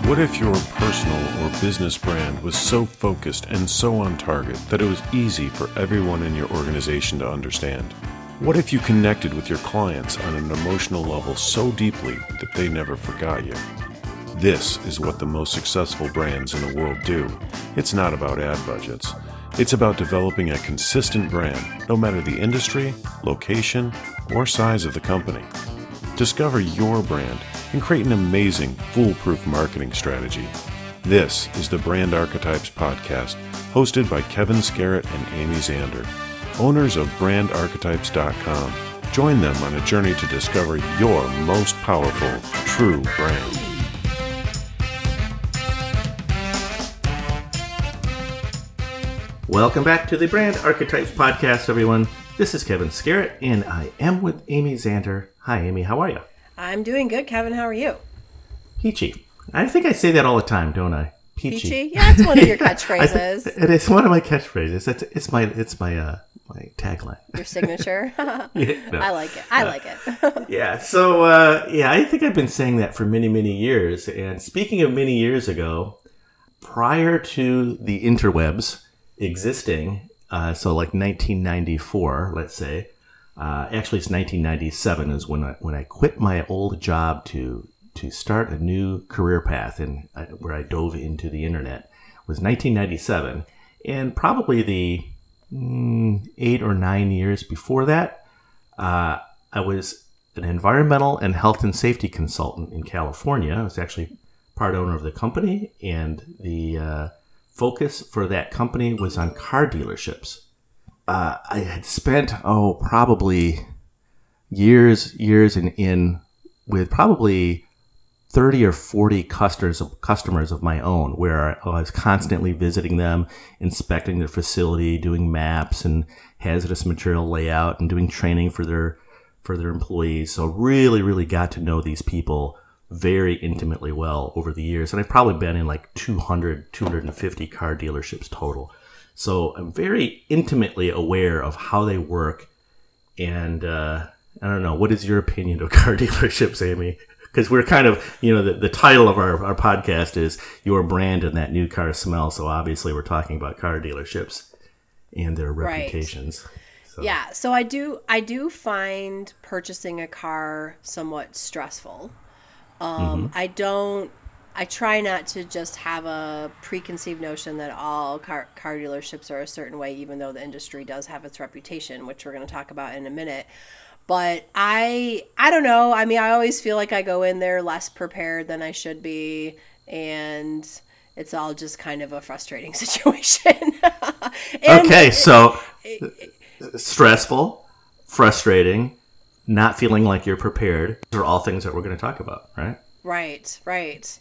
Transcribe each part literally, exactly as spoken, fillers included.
What if your personal or business brand was so focused and so on target that it was easy for everyone in your organization to understand? What if you connected with your clients on an emotional level so deeply that they never forgot you? This is what the most successful brands in the world do. It's not about ad budgets. It's about developing a consistent brand, no matter the industry, location, or size of the company. Discover your brand and create an amazing, foolproof marketing strategy. This is the Brand Archetypes Podcast, hosted by Kevin Scarrett and Amy Zander, owners of brand archetypes dot com. Join them on a journey to discover your most powerful, true brand. Welcome back to the Brand Archetypes Podcast, everyone. This is Kevin Scarrett, and I am with Amy Zander. Hi, Amy. How are you? I'm doing good, Kevin. How are you? Peachy. I think I say that all the time, don't I? Peachy. Peachy? Yeah, it's one of your catchphrases. It is one of my catchphrases. It's, it's my it's my uh, my tagline. Your signature. Yeah, no. I like it. I like it. Yeah. So uh, yeah, I think I've been saying that for many many years. And speaking of many years ago, prior to the interwebs existing, uh, so like nineteen ninety-four, let's say. Uh, actually, it's nineteen ninety-seven is when I when I quit my old job to to start a new career path, and where I dove into the internet. It was nineteen ninety-seven, and probably the mm, eight or nine years before that, uh, I was an environmental and health and safety consultant in California. I was actually part owner of the company, and the uh, focus for that company was on car dealerships. Uh, I had spent, oh, probably years, years in, in with probably thirty or forty customers of, customers of my own, where I was constantly visiting them, inspecting their facility, doing maps and hazardous material layout, and doing training for their for their employees. So really, really got to know these people very intimately well over the years. And I've probably been in like two hundred, two hundred fifty car dealerships total. So I'm very intimately aware of how they work. And uh, I don't know, what is your opinion of car dealerships, Amy? Because we're kind of, you know, the, the title of our, our podcast is Your Brand and That New Car Smell. So obviously we're talking about car dealerships and their reputations. Right. So. Yeah. So I do, I do find purchasing a car somewhat stressful. Um, mm-hmm. I don't, I try not to just have a preconceived notion that all car, car dealerships are a certain way, even though the industry does have its reputation, which we're going to talk about in a minute. But I, I don't know. I mean, I always feel like I go in there less prepared than I should be, and it's all just kind of a frustrating situation. Okay, so it, it, stressful, frustrating, not feeling like you're prepared. These are all things that we're going to talk about, right? Right, right.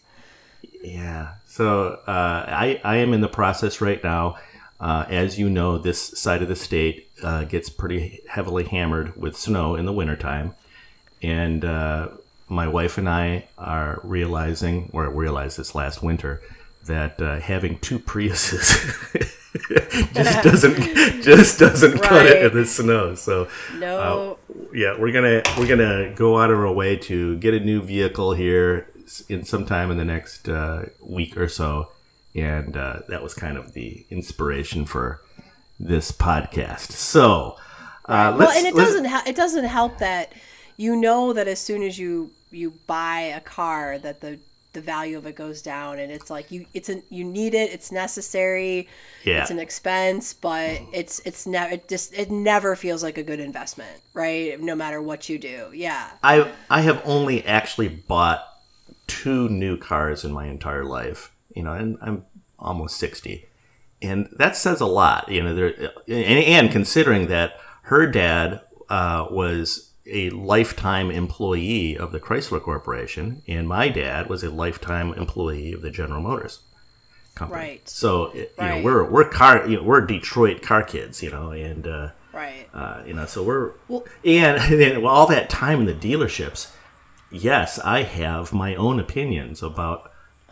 Yeah. So uh, I, I am in the process right now. Uh, as you know, this side of the state uh, gets pretty heavily hammered with snow in the wintertime. And uh, my wife and I are realizing, or realized this last winter, that uh, having two Priuses just doesn't just doesn't right. cut it in the snow. So no. Uh, yeah, we're gonna we're gonna go out of our way to get a new vehicle here in sometime in the next uh, week or so, and uh, that was kind of the inspiration for this podcast. So, uh, well, and it doesn't ha- it doesn't help that you know that as soon as you you buy a car that the the value of it goes down, and it's like you it's an you need it, it's necessary, yeah. it's an expense, but it's it's never it just it never feels like a good investment, right? No matter what you do, yeah. I I have only actually bought two new cars in my entire life, you know, and I'm almost sixty, and that says a lot, you know. There and, and considering that her dad uh, was a lifetime employee of the Chrysler Corporation, and my dad was a lifetime employee of the General Motors company. Right. So you right. know, we're we're car, you know, we're Detroit car kids, you know, and uh, right, uh, you know, so we're well, and, and all that time in the dealerships. Yes, I have my own opinions about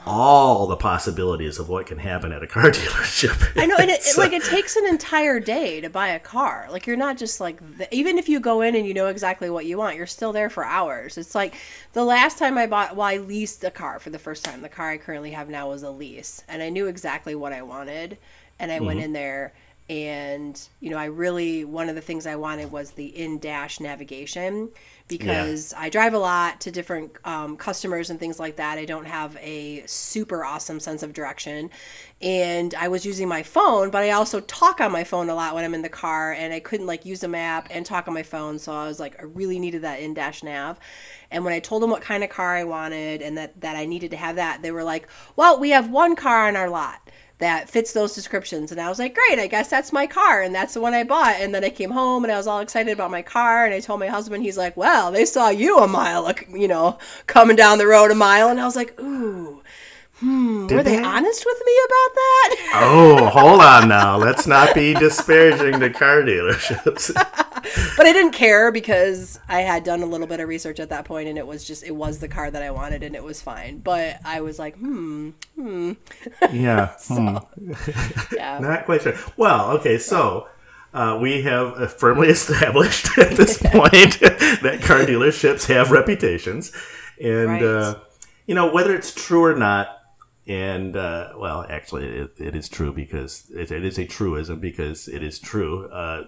all the possibilities of what can happen at a car dealership. I know, and it, so, like it takes an entire day to buy a car. Like you're not just like the, even if you go in and you know exactly what you want, you're still there for hours. It's like the last time I bought, well, I leased a car for the first time. The car I currently have now was a lease, and I knew exactly what I wanted, and I mm-hmm. went in there. And, you know, I really, one of the things I wanted was the in-dash navigation because yeah. I drive a lot to different um, customers and things like that. I don't have a super awesome sense of direction. And I was using my phone, but I also talk on my phone a lot when I'm in the car, and I couldn't like use a map and talk on my phone. So I was like, I really needed that in-dash nav. And when I told them what kind of car I wanted and that, that I needed to have that, they were like, well, we have one car on our lot that fits those descriptions. And I was like, great, I guess that's my car. And that's the one I bought. And then I came home and I was all excited about my car. And I told my husband, he's like, well, they saw you a mile, you know, coming down the road a mile. And I was like, ooh, hmm, Did were they, they honest with me about that? Oh, hold on now. Let's not be disparaging to car dealerships. But I didn't care because I had done a little bit of research at that point, and it was just, it was the car that I wanted, and it was fine. But I was like, hmm, hmm. Yeah. so, hmm. yeah. Not quite sure. Well, okay, so uh, we have firmly established at this point that car dealerships have reputations. And, right. uh, you know, whether it's true or not, and, uh, well, actually, it, it is true because it, it is a truism because it is true. Uh,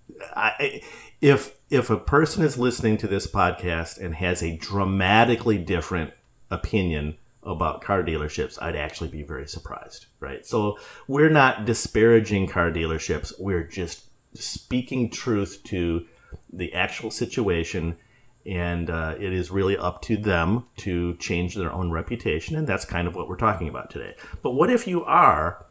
I, if if a person is listening to this podcast and has a dramatically different opinion about car dealerships, I'd actually be very surprised, right? So we're not disparaging car dealerships. We're just speaking truth to the actual situation, and uh, it is really up to them to change their own reputation, and that's kind of what we're talking about today. But what if you are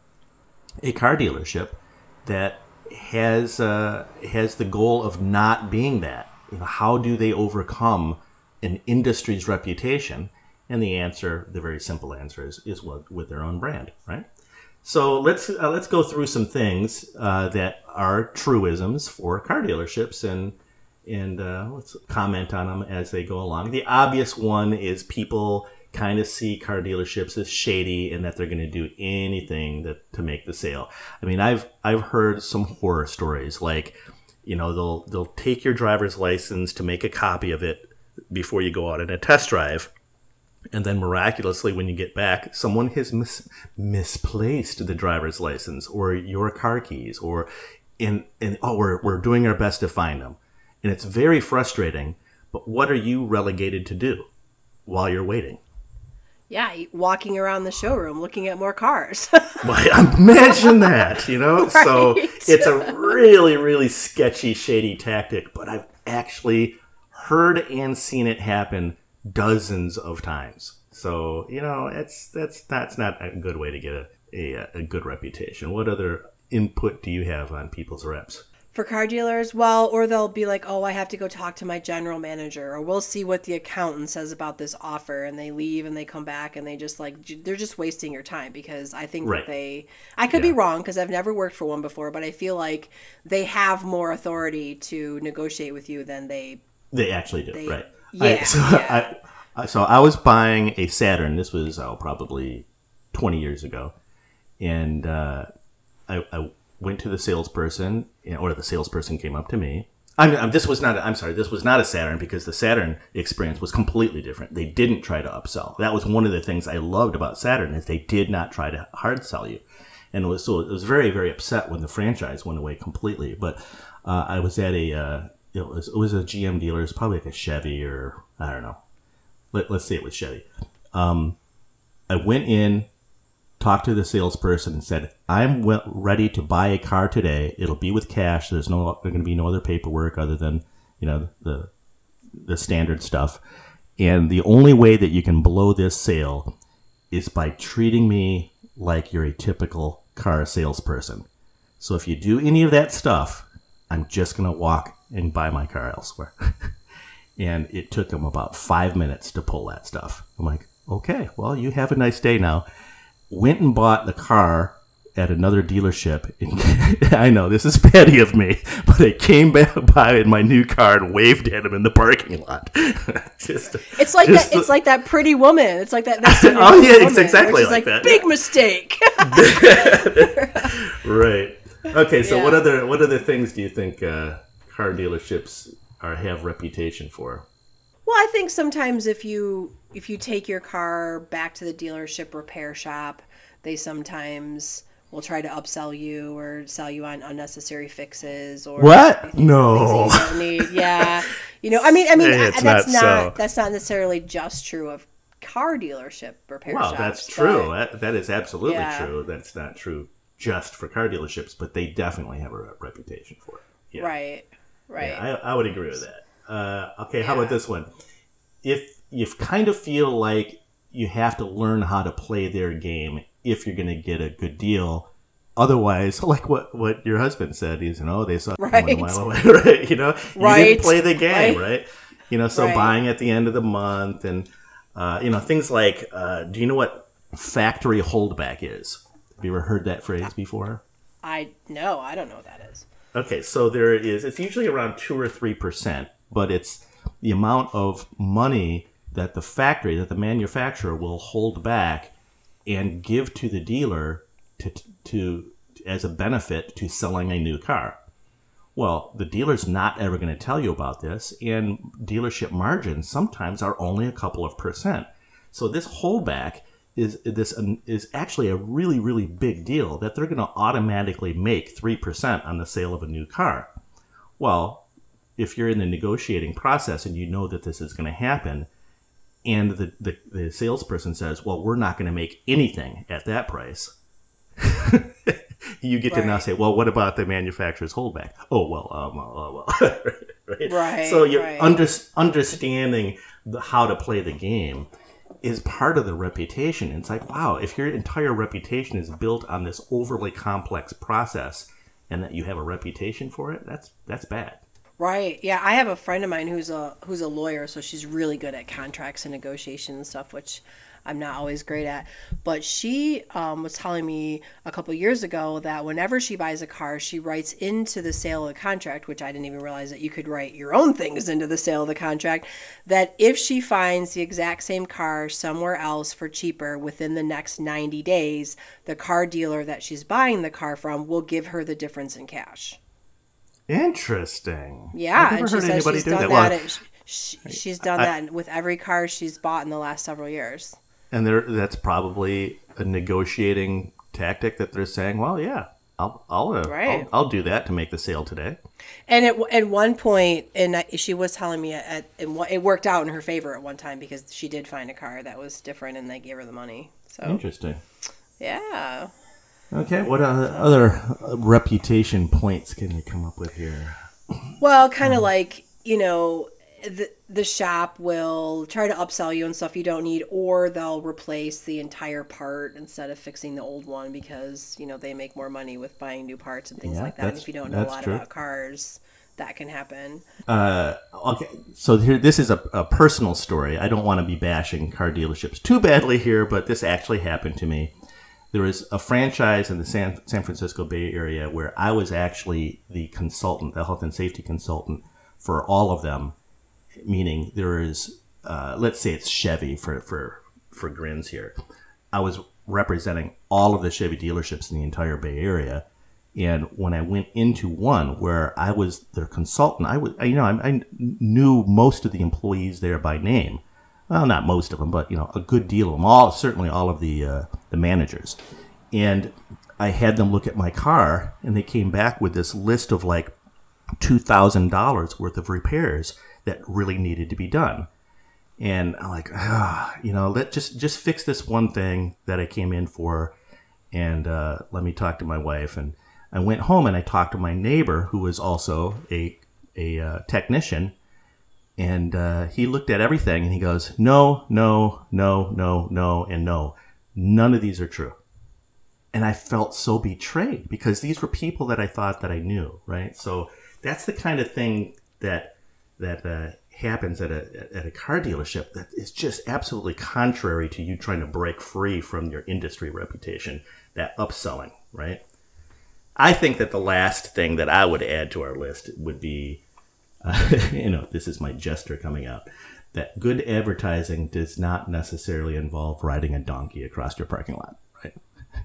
a car dealership that has uh, has the goal of not being that? You know, how do they overcome an industry's reputation? And the answer, the very simple answer, is is with, with their own brand, right? So let's uh, let's go through some things uh, that are truisms for car dealerships, and and uh, let's comment on them as they go along. The obvious one is people kind of see car dealerships as shady and that they're going to do anything that to make the sale. I mean, I've I've heard some horror stories like, you know, they'll they'll take your driver's license to make a copy of it before you go out on a test drive, and then miraculously when you get back, someone has mis- misplaced the driver's license or your car keys, or in and oh we're we're doing our best to find them, and it's very frustrating. But what are you relegated to do while you're waiting? Yeah, walking around the showroom looking at more cars. Well, imagine that, you know? Right. So it's a really, really sketchy, shady tactic, but I've actually heard and seen it happen dozens of times. So, you know, it's that's that's not a good way to get a, a, a good reputation. What other input do you have on people's reps? For car dealers, well, or they'll be like, oh, I have to go talk to my general manager, or we'll see what the accountant says about this offer, and they leave and they come back and they just like, they're just wasting your time, because I think right. that they, I could yeah. be wrong because I've never worked for one before, but I feel like they have more authority to negotiate with you than they. They actually do, they, right. Yeah. I, so, yeah. I, so I was buying a Saturn. This was oh, probably twenty years ago. And uh, I, I went to the salesperson, or the salesperson came up to me. I'm, I'm, this was not. A, I'm sorry. This was not a Saturn, because the Saturn experience was completely different. They didn't try to upsell. That was one of the things I loved about Saturn, is they did not try to hard sell you. And it was so it was very very upset when the franchise went away completely. But uh, I was at a uh, it was it was a G M dealer. It's probably like a Chevy, or I don't know. Let, let's say it was Chevy. Um, I went in, talked to the salesperson, and said, I'm w- ready to buy a car today. It'll be with cash. There's no there's going to be no other paperwork other than, you know, the the standard stuff. And the only way that you can blow this sale is by treating me like you're a typical car salesperson. So if you do any of that stuff, I'm just going to walk and buy my car elsewhere. And it took him about five minutes to pull that stuff. I'm like, okay, well, you have a nice day now. Went and bought the car at another dealership. And I know this is petty of me, but I came back by in my new car and waved at him in the parking lot. just, it's like just that. It's like that Pretty Woman. It's like that. that oh yeah, woman, it's exactly like, like that. Big yeah. mistake. Right. Okay. So Yeah. what other what other things do you think uh, car dealerships are have reputation for? Well, I think sometimes if you if you take your car back to the dealership repair shop, they sometimes will try to upsell you or sell you on unnecessary fixes or What? things No. that you don't need. Yeah, you know, I mean, I mean, It's that's not not, so. that's not necessarily just true of car dealership repair Well, shops. that's but- true. That, that is absolutely Yeah. true. That's not true just for car dealerships, but they definitely have a re- reputation for it. Yeah. Right, right. Yeah, I, I would agree with that. Uh, okay, how Yeah. about this one? If you kind of feel like you have to learn how to play their game if you're going to get a good deal, otherwise, like what, what your husband said, is, you know, they saw it coming a Right. mile away, right? You know, you Right. didn't play the game, Right. right? You know, so Right. buying at the end of the month and, uh, you know, things like, uh, do you know what factory holdback is? Have you ever heard that phrase before? I no, I don't know what that is. Okay, so there is, it's usually around two or three percent, but it's the amount of money that the factory, that the manufacturer will hold back and give to the dealer to, to as a benefit to selling a new car. Well, the dealer's not ever going to tell you about this, and dealership margins sometimes are only a couple of percent. So this holdback is this is actually a really, really big deal that they're going to automatically make three percent on the sale of a new car. Well, if you're in the negotiating process and you know that this is going to happen, and the, the, the salesperson says, well, we're not going to make anything at that price, you get to now Right. say, well, what about the manufacturer's holdback? Oh, well, um, oh, well. right? Right, So you're right. under, understanding the, how to play the game is part of the reputation. It's like, wow, if your entire reputation is built on this overly complex process and that you have a reputation for it, that's that's bad. Right. Yeah, I have a friend of mine who's a who's a lawyer, so she's really good at contracts and negotiation and stuff, which I'm not always great at. But she um, was telling me a couple years ago that whenever she buys a car, she writes into the sale of the contract, which I didn't even realize that you could write your own things into the sale of the contract, that if she finds the exact same car somewhere else for cheaper within the next ninety days, the car dealer that she's buying the car from will give her the difference in cash. Interesting. Yeah, I've never and she heard says anybody she's do done that. that. Well, at- sh- she's done I- that with every car she's bought in the last several years. and there, that's probably a negotiating tactic that they're saying, well, yeah, I'll I'll, uh, Right. I'll I'll do that to make the sale today. And at at one point, and I, she was telling me at, at one- it worked out in her favor at one time because she did find a car that was different, and they gave her the money. So Interesting. yeah, Okay, what other, other reputation points can you come up with here? well, kind of like, you know, the the shop will try to upsell you on stuff you don't need, or they'll replace the entire part instead of fixing the old one because, you know, they make more money with buying new parts and things Yeah, like that. And that's- if you don't know a that's lot true. about cars, that can happen. Uh, okay, so here, this is a, a personal story. I don't want to be bashing car dealerships too badly here, but this actually happened to me. There was a franchise in the San, San Francisco Bay Area where I was actually the consultant, the health and safety consultant for all of them, meaning there is, uh, let's say it's Chevy for, for, for grins here. I was representing all of the Chevy dealerships in the entire Bay Area. And when I went into one where I was their consultant, I was, you know, I, I knew most of the employees there by name. Well, not most of them, but, you know, a good deal of them. All, certainly all of the uh, the managers. And I had them look at my car, and they came back with this list of like two thousand dollars worth of repairs that really needed to be done. And I'm like, ah, you know, let just just fix this one thing that I came in for, and uh, let me talk to my wife. And I went home and I talked to my neighbor, who was also a a uh, technician, and uh, he looked at everything and he goes, no, no, no, no, no, and no. None of these are true. And I felt so betrayed because these were people that I thought that I knew, right? So that's the kind of thing that that uh, happens at a at a car dealership that is just absolutely contrary to you trying to break free from your industry reputation. That upselling, right? I think that the last thing that I would add to our list would be, uh, you know, this is my jester coming out, that good advertising does not necessarily involve riding a donkey across your parking lot, right?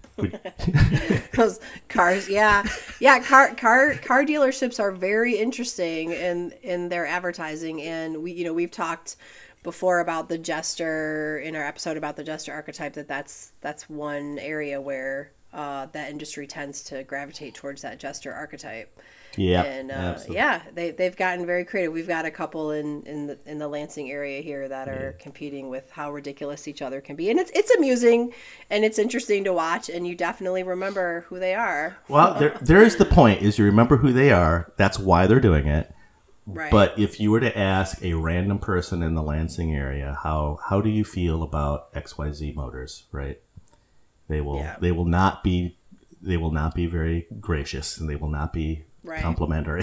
Those cars, yeah, yeah. Car car car dealerships are very interesting in in their advertising, and we, you know, we've talked before about the jester in our episode about the jester archetype. That that's that's one area where uh, that industry tends to gravitate towards that jester archetype. Yeah, and uh, yeah, they they've gotten very creative. We've got a couple in in the in the Lansing area here that are yeah. competing with how ridiculous each other can be, and it's it's amusing and it's interesting to watch. And you definitely remember who they are. Well, there there is the point: is you remember who they are. That's why they're doing it. Right. But if you were to ask a random person in the Lansing area, how how do you feel about X Y Z Motors? Right? They will yeah. they will not be they will not be very gracious, and they will not be right. complimentary.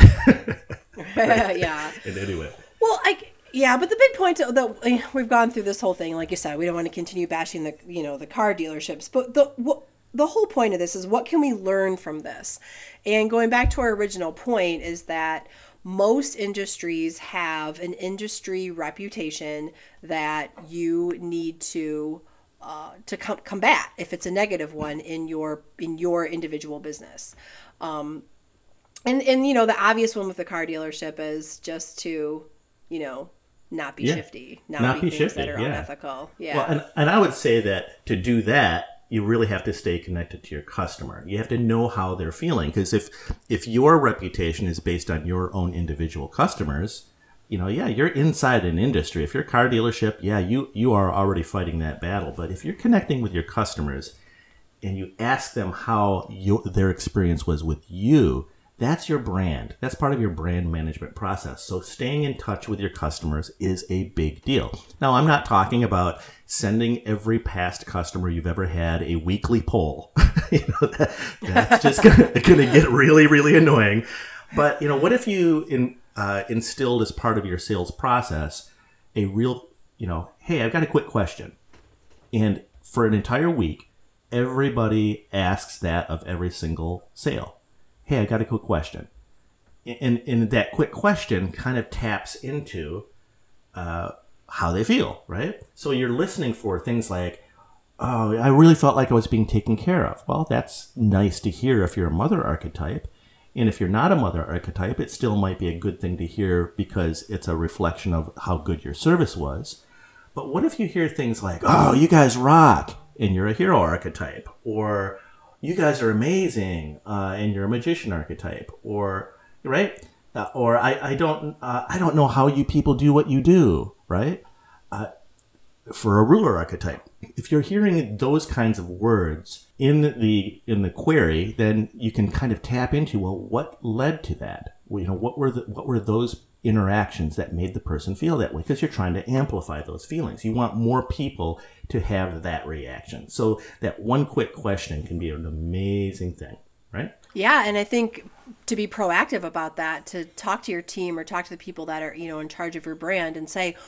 Yeah. And anyway. Well, I yeah, but the big point that we've gone through this whole thing, like you said, we don't want to continue bashing the you know the car dealerships, but the what, the whole point of this is what can we learn from this? And going back to our original point is that most industries have an industry reputation that you need to uh, to com- combat if it's a negative one in your in your individual business. Um, and and you know the obvious one with the car dealership is just to you know not be yeah. shifty, not, not be, be things shifty, that are yeah. unethical. Yeah. Well, and and I would say that to do that, you really have to stay connected to your customer. You have to know how they're feeling, because if if your reputation is based on your own individual customers, you know, yeah, you're inside an industry. If you're a car dealership, yeah, you you are already fighting that battle. But if you're connecting with your customers and you ask them how your, their experience was with you, that's your brand. That's part of your brand management process. So staying in touch with your customers is a big deal. Now, I'm not talking about sending every past customer you've ever had a weekly poll. you know, that, that's just going to get really, really annoying. But, you know, what if you in, uh, instilled as part of your sales process a real, you know, hey, I've got a quick question. And for an entire week, everybody asks that of every single sale. Hey, I got a quick question. And, and that quick question kind of taps into uh, how they feel, right? So you're listening for things like, oh, I really felt like I was being taken care of. Well, that's nice to hear if you're a mother archetype. And if you're not a mother archetype, it still might be a good thing to hear because it's a reflection of how good your service was. But what if you hear things like, oh, you guys rock, and you're a hero archetype, or you guys are amazing, uh, and you're a magician archetype, or right, uh, or I, I don't, uh, I don't know how you people do what you do, right? Uh, for a ruler archetype, if you're hearing those kinds of words in the in the query, then you can kind of tap into, well, what led to that? Well, you know, what were the, what were those interactions that made the person feel that way? Because you're trying to amplify those feelings. You want more people to have that reaction. So that one quick question can be an amazing thing, right? Yeah, and I think to be proactive about that, to talk to your team or talk to the people that are, you know, in charge of your brand and say,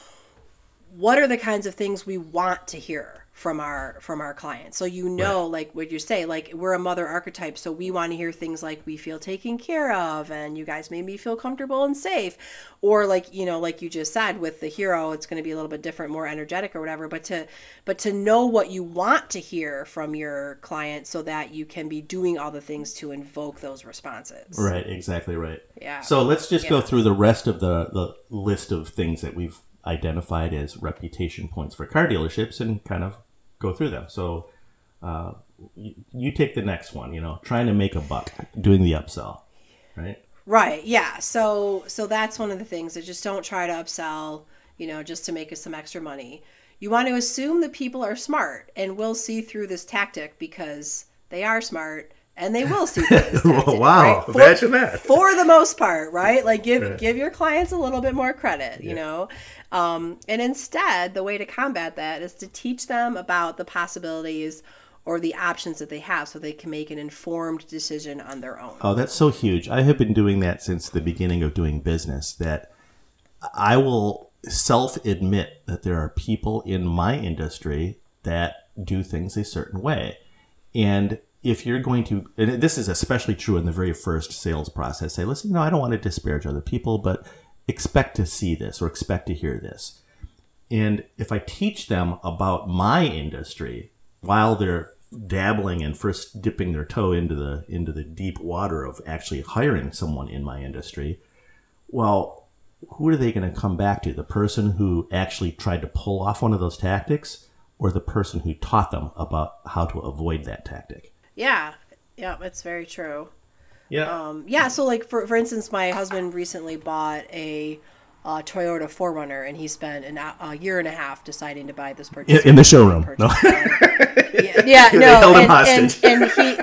what are the kinds of things we want to hear from our from our clients? So you know, right. like what you say, like we're a mother archetype, so we want to hear things like we feel taken care of, and you guys made me feel comfortable and safe. Or like, you know, like you just said, with the hero, it's going to be a little bit different, more energetic or whatever. But to but to know what you want to hear from your client, so that you can be doing all the things to invoke those responses. Right, exactly right. Yeah. So let's just yeah. go through the rest of the the list of things that we've identified as reputation points for car dealerships and kind of go through them. So uh, you, you take the next one, you know, trying to make a buck, doing the upsell, right? Right. Yeah. So so that's one of the things, that just don't try to upsell, you know, just to make us some extra money. You want to assume that people are smart and will see through this tactic because they are smart. And they will see things. Well, wow, right? imagine that. For the most part, right? Like give right. give your clients a little bit more credit, you yeah. know? Um, and instead, the way to combat that is to teach them about the possibilities or the options that they have, so they can make an informed decision on their own. Oh, that's so huge. I have been doing that since the beginning of doing business, that I will self-admit that there are people in my industry that do things a certain way. And if you're going to, and this is especially true in the very first sales process, say, listen, you know, I don't want to disparage other people, but expect to see this or expect to hear this. And if I teach them about my industry while they're dabbling and first dipping their toe into the into the deep water of actually hiring someone in my industry, well, who are they going to come back to? The person who actually tried to pull off one of those tactics, or the person who taught them about how to avoid that tactic? Yeah, yeah, that's very true. Yeah. Um, yeah, so like for for instance, my husband recently bought a uh, Toyota four runner, and he spent an, a year and a half deciding to buy this purchase. In, in the showroom. No. yeah, yeah they no, held him and, hostage. And, and he,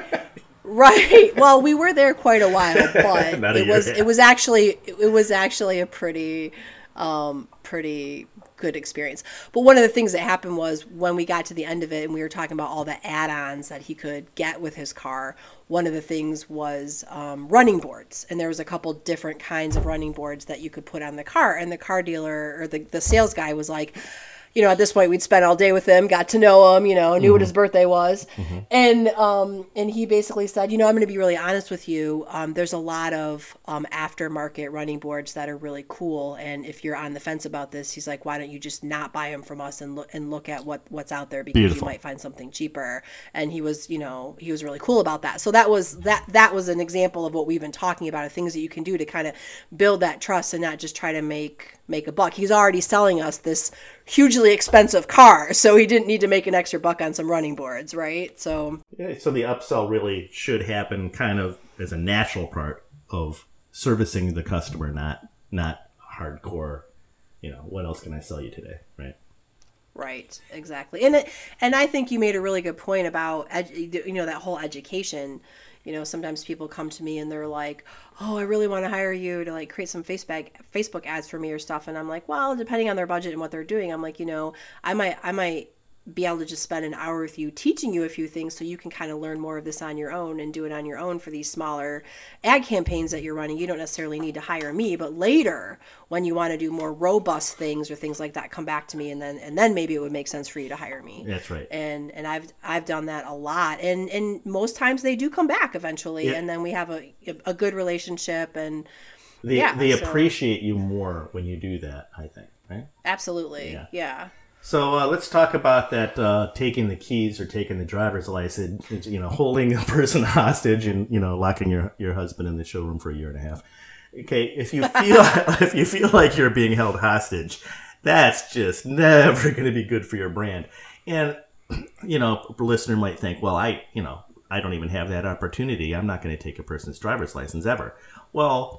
right. Well, we were there quite a while, but Not a it year, was yeah. it was actually it was actually a pretty um, pretty good experience. But one of the things that happened was when we got to the end of it and we were talking about all the add-ons that he could get with his car, one of the things was um, running boards. And there was a couple different kinds of running boards that you could put on the car. And the car dealer or the, the sales guy was like, you know, at this point we'd spent all day with him, got to know him, you know, knew mm-hmm. what his birthday was. Mm-hmm. And um, and he basically said, you know, I'm going to be really honest with you. Um, there's a lot of um, aftermarket running boards that are really cool. And if you're on the fence about this, he's like, why don't you just not buy them from us and look and look at what, what's out there, because Beautiful. You might find something cheaper. And he was, you know, he was really cool about that. So that was that that was an example of what we've been talking about, of things that you can do to kind of build that trust and not just try to make make a buck. He's already selling us this hugely expensive car, so he didn't need to make an extra buck on some running boards, right? So yeah, so the upsell really should happen kind of as a natural part of servicing the customer, not not hardcore, you know, what else can I sell you today, right? Right, exactly. And it, and I think you made a really good point about edu- you know, that whole education. You know, sometimes people come to me and they're like, oh, I really want to hire you to like create some Facebook Facebook ads for me or stuff. And I'm like, well, depending on their budget and what they're doing, I'm like, you know, I might I might be able to just spend an hour with you teaching you a few things so you can kind of learn more of this on your own and do it on your own for these smaller ad campaigns that you're running. You don't necessarily need to hire me, but later when you want to do more robust things or things like that, come back to me, and then and then maybe it would make sense for you to hire me. That's right. And and I've I've done that a lot, and and most times they do come back eventually, yeah. and then we have a a good relationship, and they yeah, they so. appreciate you more when you do that, I think, right? Absolutely, yeah. yeah. So uh, let's talk about that uh, taking the keys or taking the driver's license, you know, holding a person hostage and, you know, locking your, your husband in the showroom for a year and a half. Okay, if you feel if you feel like you're being held hostage, that's just never going to be good for your brand. And, you know, a listener might think, well, I, you know, I don't even have that opportunity. I'm not going to take a person's driver's license ever. Well,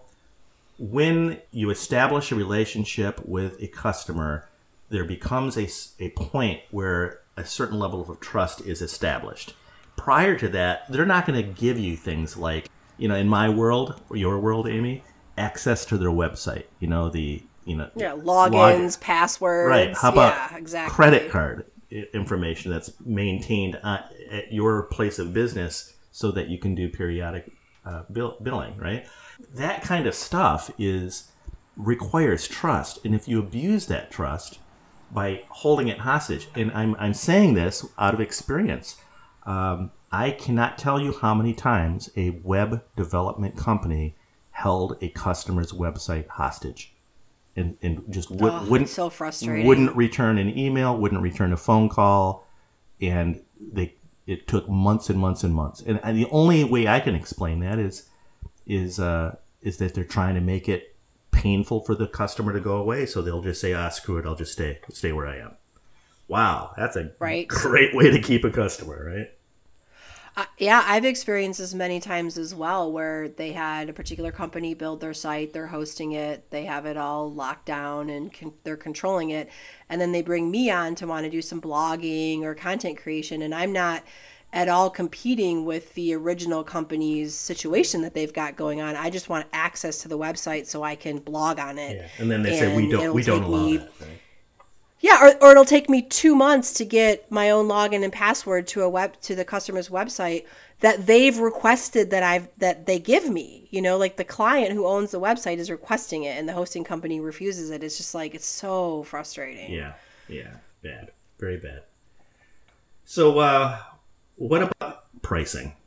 when you establish a relationship with a customer, there becomes a, a point where a certain level of trust is established. Prior to that, they're not going to give you things like, you know, in my world, or your world, Amy, access to their website. You know, the, you know, yeah, logins, log- passwords. Right. How about yeah, exactly. credit card information that's maintained uh, at your place of business so that you can do periodic uh, bill- billing, right? That kind of stuff is requires trust. And if you abuse that trust by holding it hostage, and I'm I'm saying this out of experience, um, I cannot tell you how many times a web development company held a customer's website hostage, and and just w- oh, wouldn't so frustrating. wouldn't return an email, wouldn't return a phone call, and they it took months and months and months. And, and the only way I can explain that is is uh, is that they're trying to make it painful for the customer to go away, so they'll just say, ah, screw it, I'll just stay stay where I am. Wow, that's a right. great way to keep a customer, right? Uh, yeah, I've experienced this many times as well, where they had a particular company build their site, they're hosting it, they have it all locked down and con- they're controlling it, and then they bring me on to want to do some blogging or content creation, and I'm not at all competing with the original company's situation that they've got going on. I just want access to the website so I can blog on it. Yeah. And then they say we don't we don't allow me, that. Right? Yeah, or, or it'll take me two months to get my own login and password to a web to the customer's website that they've requested that I've that they give me. You know, like the client who owns the website is requesting it and the hosting company refuses it. It's just like, it's so frustrating. Yeah, yeah, bad, very bad. So, uh, what about pricing?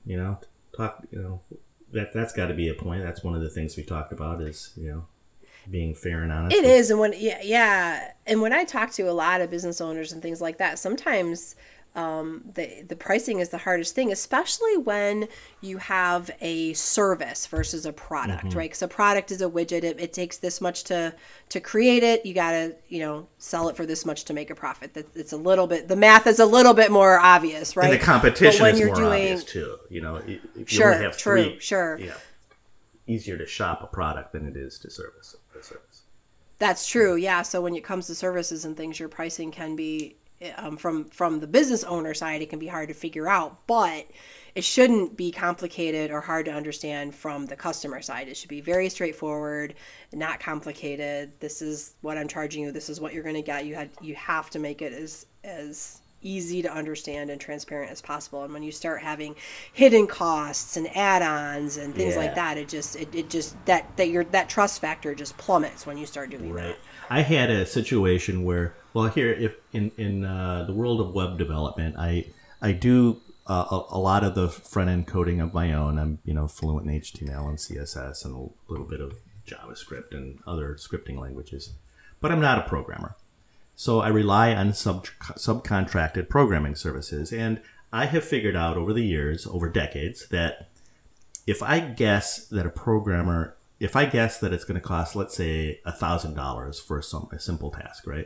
You know, talk. You know, that that's got to be a point. That's one of the things we talked about is you know being fair and honest. It is, and when yeah, yeah, and when I talk to a lot of business owners and things like that, sometimes um, the the pricing is the hardest thing, especially when you have a service versus a product, mm-hmm. right? Because a product is a widget; it, it takes this much to to create it. You got to you know sell it for this much to make a profit. That it's a little bit the math is a little bit more obvious, right? And the competition is more doing, obvious too. You know, if you sure, only have true, three, sure. Yeah, easier to shop a product than it is to service a service. That's true. Yeah. So when it comes to services and things, your pricing can be um, from from the business owner side, it can be hard to figure out, but it shouldn't be complicated or hard to understand from the customer side. It should be very straightforward, not complicated. This is what I'm charging you. This is what you're going to get. You had you have to make it as as easy to understand and transparent as possible. And when you start having hidden costs and add-ons and things yeah. like that, it just it, it just that that your that trust factor just plummets when you start doing right. that. I had a situation where, well, here if in in uh, the world of web development, I I do uh, a, a lot of the front end coding of my own. I'm you know fluent in H T M L and C S S and a little bit of JavaScript and other scripting languages, but I'm not a programmer. So I rely on sub subcontracted programming services, and I have figured out over the years, over decades, that if I guess that a programmer If I guess that it's going to cost, let's say, one thousand dollars for some a simple task, right?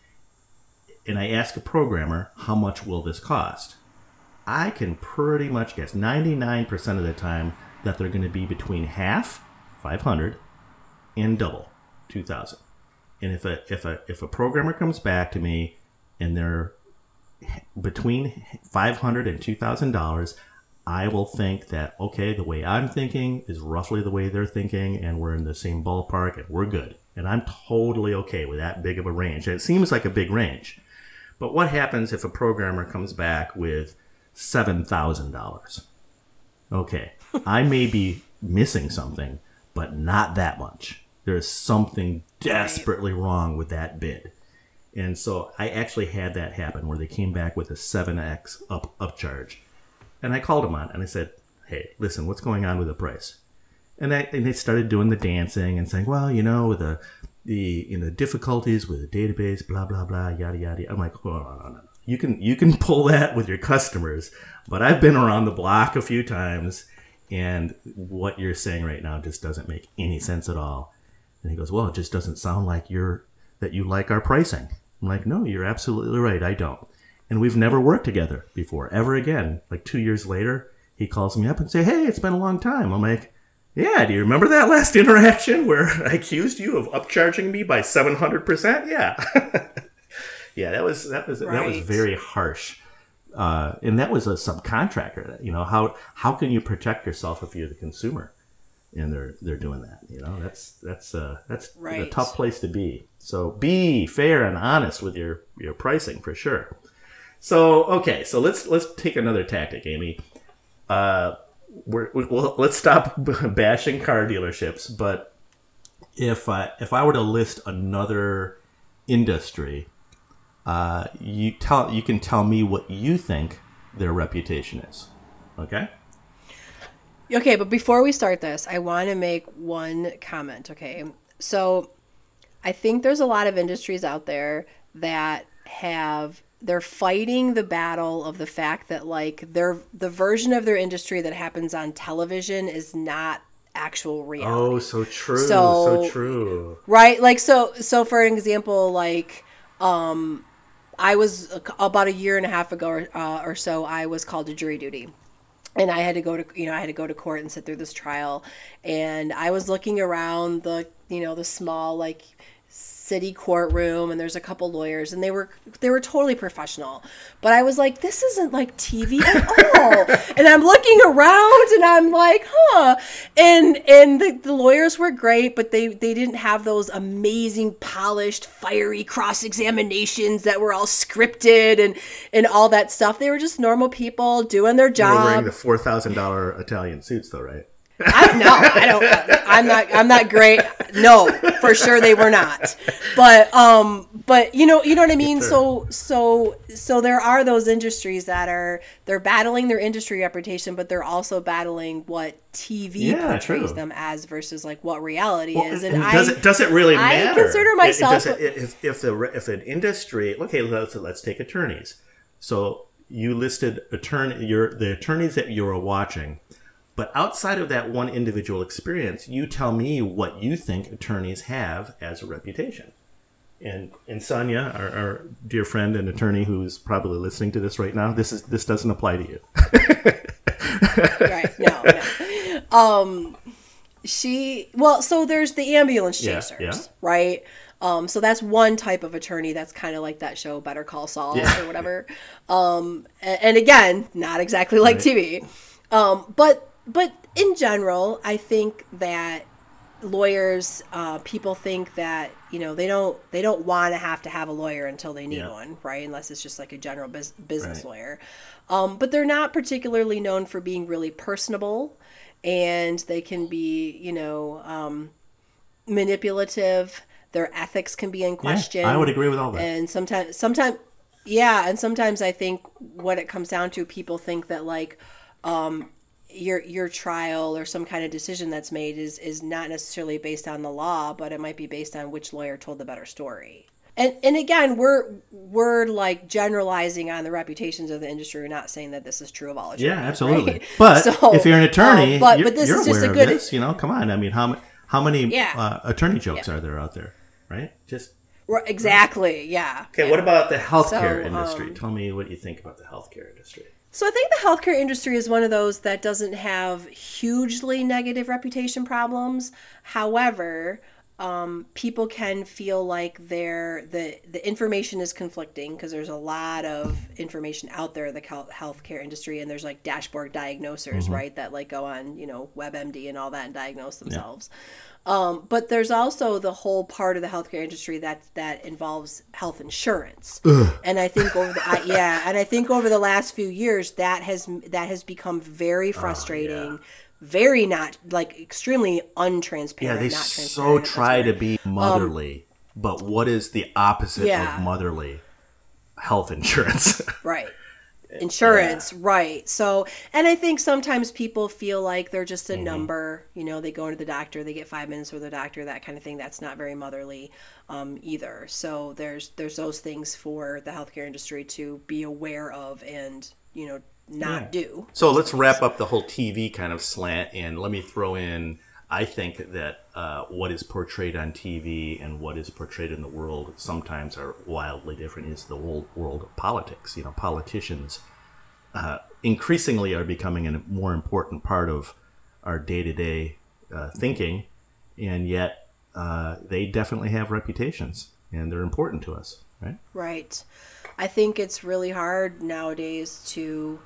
And I ask a programmer, how much will this cost? I can pretty much guess ninety-nine percent of the time that they're going to be between half, five hundred, and double, two thousand. And if a if a if a programmer comes back to me and they're between five hundred and two thousand dollars, I will think that, okay, the way I'm thinking is roughly the way they're thinking, and we're in the same ballpark, and we're good. And I'm totally okay with that big of a range. And it seems like a big range. But what happens if a programmer comes back with seven thousand dollars? Okay, I may be missing something, but not that much. There's something desperately wrong with that bid. And so I actually had that happen where they came back with a seven x up upcharge. And I called them on and I said, hey, listen, what's going on with the price? And, I, and they started doing the dancing and saying, well, you know, with the, the you know, difficulties with the database, blah, blah, blah, yada, yada. I'm like, oh, no, no, no. You can, you can pull that with your customers, but I've been around the block a few times, and what you're saying right now just doesn't make any sense at all. And he goes, well, it just doesn't sound like you're that you like our pricing. I'm like, no, you're absolutely right. I don't. And we've never worked together before, ever again. Like two years later, he calls me up and say, hey, it's been a long time. I'm like, yeah, do you remember that last interaction where I accused you of upcharging me by seven hundred percent? Yeah. yeah, that was that was right. that was very harsh. Uh, and that was a subcontractor. You know, how how can you protect yourself if you're the consumer and they're they're doing that? You know, that's that's uh, that's right. a tough place to be. So be fair and honest with your, your pricing for sure. So okay, so let's let's take another tactic, Amy. Uh, we're, we'll, let's stop bashing car dealerships. But if I if I were to list another industry, uh, you tell you can tell me what you think their reputation is. Okay. Okay, but before we start this, I want to make one comment. Okay, so I think there's a lot of industries out there that have. They're fighting the battle of the fact that like their the version of their industry that happens on television is not actual reality. Oh, so true. So, so true. Right? Like so so for an example, like um I was about a year and a half ago or, uh, or so I was called to jury duty. And I had to go to you know, I had to go to court and sit through this trial, and I was looking around the you know, the small like city courtroom, and there's a couple lawyers, and they were they were totally professional, but I was like, this isn't like T V at all. And I'm looking around and I'm like, huh, and and the, the lawyers were great, but they they didn't have those amazing polished fiery cross-examinations that were all scripted and and all that stuff. They were just normal people doing their job. They were wearing the four thousand dollars Italian suits though, right? I, no, I don't. I'm not. I'm not great. No, for sure they were not. But um, but you know, you know what I mean. Sure. So so so there are those industries that are they're battling their industry reputation, but they're also battling what T V Yeah, portrays true. them as versus like what reality Well, is. and And does I it does it really I matter? consider It- it myself- doesn't- if if the if an industry, okay, let's let's take attorneys. So you listed attorney, your the attorneys that you were watching, but outside of that one individual experience, you tell me what you think attorneys have as a reputation. And and Sonia, our, our dear friend and attorney who's probably listening to this right now, this is this doesn't apply to you. right. No, no. Um, she, well, so there's the ambulance Yeah, chasers, yeah. right? Um, so that's one type of attorney that's kind of like that show Better Call Saul Yeah. or whatever. Um, and, and again, not exactly like Right. T V. Um, but, but in general, I think that lawyers, uh, people think that, you know, they don't, they don't want to have to have a lawyer until they need Yeah. one, right? Unless it's just like a general bus- business Right. lawyer. Um, but they're not particularly known for being really personable, and they can be, you know, um, manipulative. Their ethics can be in question. I would agree with all that. And sometimes, sometimes, yeah, and sometimes I think what it comes down to, people think that like um, your your trial or some kind of decision that's made is is not necessarily based on the law, but it might be based on which lawyer told the better story. And and again, we're we're like generalizing on the reputations of the industry. We're not saying that this is true of all attorneys. Yeah, absolutely. right? But So, if you're an attorney, um, but you're, but this you're is just aware a good. of this. You know, come on. I mean, how ma- how many Yeah. uh, attorney jokes Yeah. are there out there? Right? Just Right, exactly. Yeah. okay. yeah. What about the healthcare So, industry? um, Tell me what you think about the healthcare industry. So I think the healthcare industry is one of those that doesn't have hugely negative reputation problems. However, um, people can feel like they're, the the information is conflicting because there's a lot of information out there in the health- healthcare industry, and there's like dashboard diagnosers, Mm-hmm. right, that like go on, you know, WebMD and all that and diagnose themselves. Um, but there's also the whole part of the healthcare industry that that involves health insurance, and I think over the I, yeah, and I think over the last few years that has that has become very frustrating, very not like extremely untransparent. Yeah, they not so transparent, if that's try to right. be motherly, but what is the opposite Yeah. of motherly? Health insurance. right. Insurance, right. So, and I think sometimes people feel like they're just a Mm-hmm. number, you know, they go into the doctor, they get five minutes with the doctor, that kind of thing. That's not very motherly um, either. So there's, there's those things for the healthcare industry to be aware of and, you know, not Yeah. do. So let's wrap up the whole T V kind of slant, and let me throw in, I think that uh, what is portrayed on T V and what is portrayed in the world sometimes are wildly different. Is the whole world of politics. You know, politicians uh, increasingly are becoming a more important part of our day-to-day uh, thinking, and yet uh, they definitely have reputations, and they're important to us, right? Right. I think it's really hard nowadays to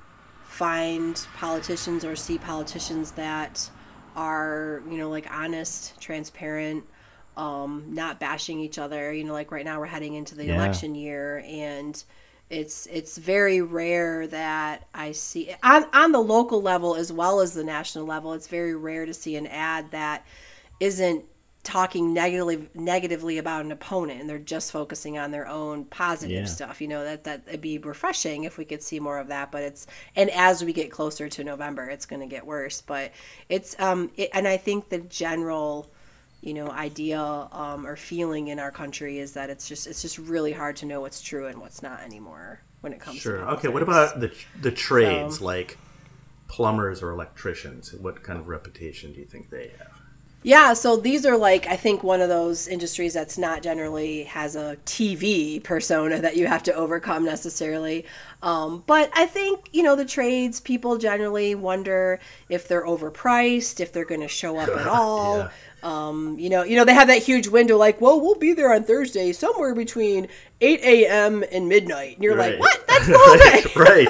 find politicians or see politicians that are, you know, like honest, transparent, um, not bashing each other. You know, like right now we're heading into the Yeah. election year, and it's it's very rare that I see on on the local level as well as the national level. It's very rare to see an ad that isn't talking negatively negatively about an opponent, and they're just focusing on their own positive Yeah. stuff. You know, that that it'd be refreshing if we could see more of that, but it's, and as we get closer to November, it's going to get worse. But it's um it, and I think the general, you know, idea um, or feeling in our country is that it's just it's just really hard to know what's true and what's not anymore when it comes Sure. to Okay. What politics. about the the trades So- like plumbers or electricians? What kind of reputation do you think they have? Yeah, so these are like, I think one of those industries that's not generally has a T V persona that you have to overcome necessarily. Um, but I think, you know, the trades, people generally wonder if they're overpriced, if they're going to show up at all. Yeah. Um, you know, you know, they have that huge window like, well, we'll be there on Thursday somewhere between eight a.m. and midnight. And you're Right. like, what? That's the whole day. right.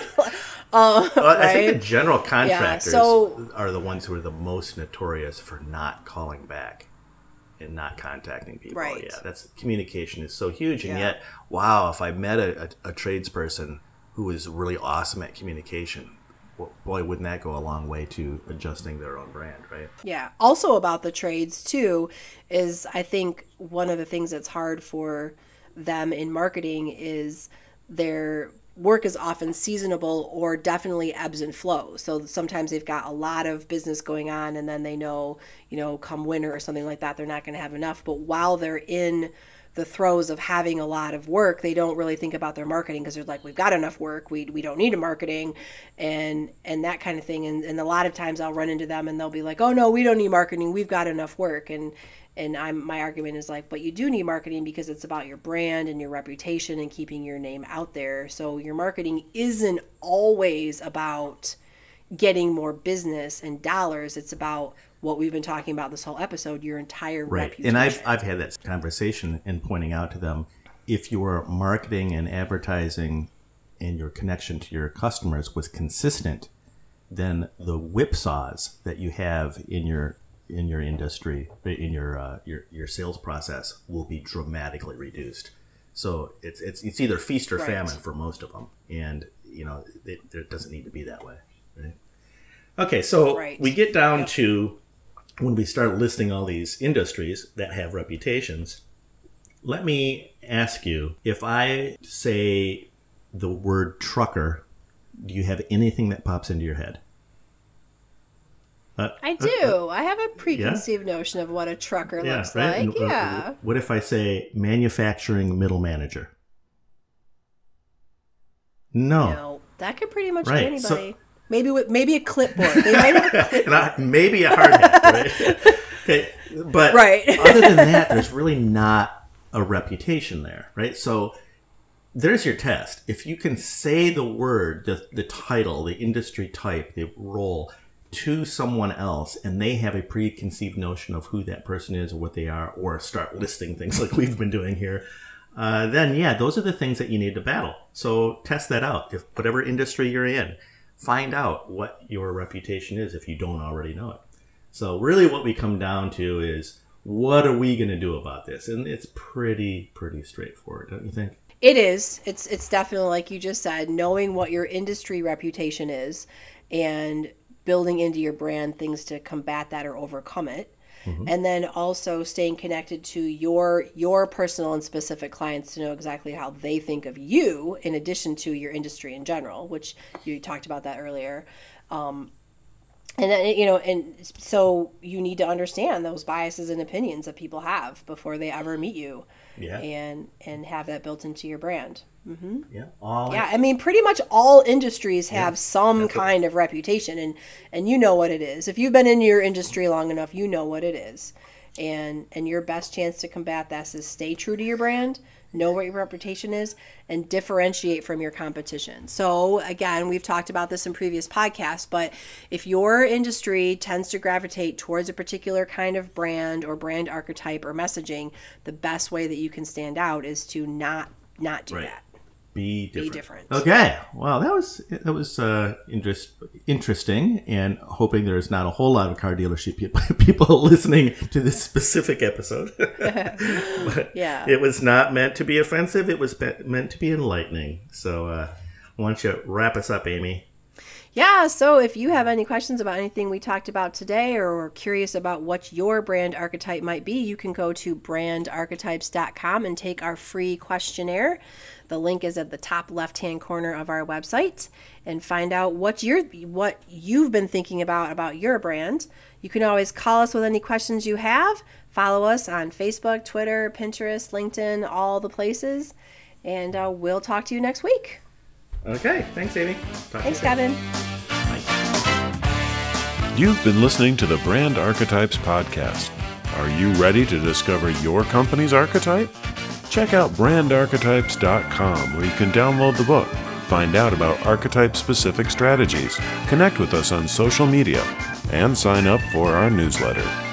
Uh, Well, I think right? the general contractors so- are the ones who are the most notorious for not calling back and not contacting people. Right. Yeah, that's communication is so huge, and Yeah. yet, wow, if I met a, a, a tradesperson who was really awesome at communication, boy, wouldn't that go a long way to adjusting their own brand, right? Yeah. Also about the trades too is I think one of the things that's hard for them in marketing is their work is often seasonable or definitely ebbs and flows. So sometimes they've got a lot of business going on and then they know, you know, come winter or something like that, they're not going to have enough. But while they're in the throes of having a lot of work, they don't really think about their marketing because they're like, we've got enough work. We we don't need a marketing and and that kind of thing. And, and a lot of times I'll run into them and they'll be like, oh, no, we don't need marketing. We've got enough work. And and I'm my argument is like, but you do need marketing because it's about your brand and your reputation and keeping your name out there. So your marketing isn't always about getting more business and dollars. It's about what we've been talking about this whole episode, your entire right. reputation. And I've I've had that conversation and pointing out to them, if your marketing and advertising and your connection to your customers was consistent, then the whipsaws that you have in your in your industry, in your uh, your your sales process, will be dramatically reduced. So it's it's it's either feast or Right. famine for most of them, and you know it, it doesn't need to be that way. Right? Okay, so Right. we get down Yep. to when we start listing all these industries that have reputations. Let me ask you, if I say the word trucker, do you have anything that pops into your head? Uh, I do. I have a preconceived notion of what a trucker yeah, looks right? like. And, uh, Yeah. What if I say manufacturing middle manager? No. No, that could pretty much Right, be so- anybody. maybe with maybe a clipboard. They might have a clip- Not, maybe a hard hat, right? Okay, but Right. other than that, there's really not a reputation there, right? So there's your test. If you can say the word, the, the title, the industry type, the role to someone else, and they have a preconceived notion of who that person is or what they are, or start listing things like we've been doing here, uh, then yeah, those are the things that you need to battle. So test that out. If whatever industry you're in, find out what your reputation is if you don't already know it. So really what we come down to is, what are we going to do about this? And it's pretty, pretty straightforward, don't you think? It is. It's it's definitely like you just said, knowing what your industry reputation is and building into your brand things to combat that or overcome it. Mm-hmm. And then also staying connected to your your personal and specific clients to know exactly how they think of you in addition to your industry in general, which you talked about that earlier. Um, and then, you know, and so you need to understand those biases and opinions that people have before they ever meet you. Yeah. And and have that built into your brand. Mm-hmm. Yeah. All Yeah, I mean, pretty much all industries have Yeah, some that's kind of reputation, and and you know what it is. If you've been in your industry long enough, you know what it is. And and your best chance to combat that is stay true to your brand, know what your reputation is, and differentiate from your competition. So again, we've talked about this in previous podcasts, but if your industry tends to gravitate towards a particular kind of brand or brand archetype or messaging, the best way that you can stand out is to not not do Right. that. Be different. Be different. Okay. Well, that was that was uh, interest, interesting, and hoping there's not a whole lot of car dealership people, people listening to this specific episode. But Yeah. it was not meant to be offensive. It was be- meant to be enlightening. So uh, why don't you wrap us up, Amy? Yeah, so if you have any questions about anything we talked about today or are curious about what your brand archetype might be, you can go to brand archetypes dot com and take our free questionnaire. The link is at the top left-hand corner of our website, and find out what you're, what you've been thinking about about your brand. You can always call us with any questions you have. Follow us on Facebook, Twitter, Pinterest, LinkedIn, all the places, and uh, we'll talk to you next week. Okay. Thanks, Amy. Talk to you Thanks, soon. Kevin. Bye. You've been listening to the Brand Archetypes podcast. Are you ready to discover your company's archetype? Check out brand archetypes dot com, where you can download the book, find out about archetype-specific strategies, connect with us on social media, and sign up for our newsletter.